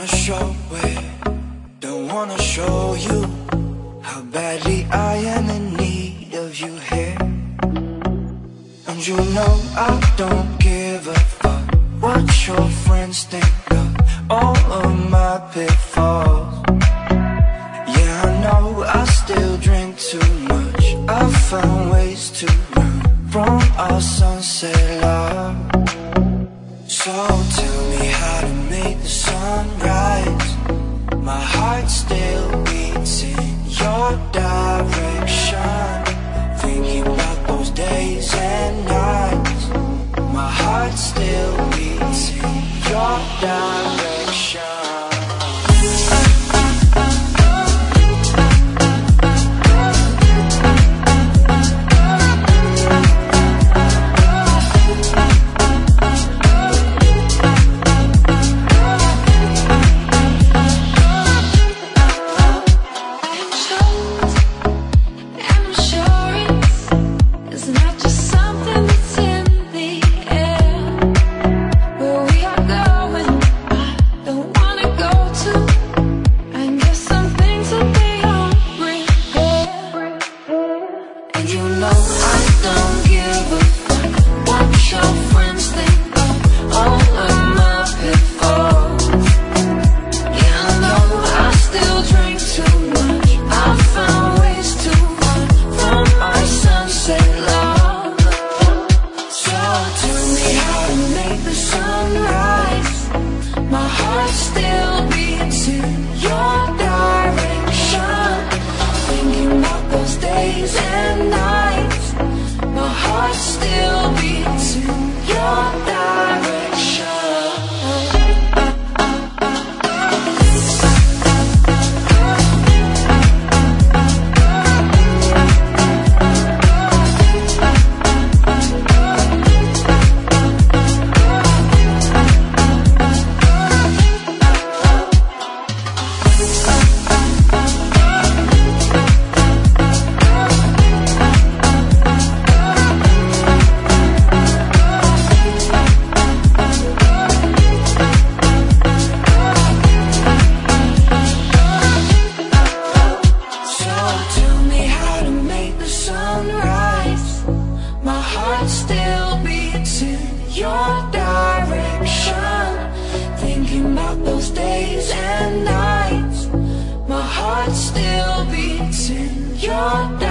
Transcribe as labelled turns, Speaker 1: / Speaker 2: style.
Speaker 1: wanna show it, don't wanna show you how badly I am in need of you here. And you know I don't give a fuck what your friends think of all of my pitfalls. Yeah, I know I still drink too much. I've found ways to run from our sunset love. So tell me how to make the sunrise. My heart still beats in your direction. Thinking about those days and nights. My heart still beats in your direction.
Speaker 2: Still beats in your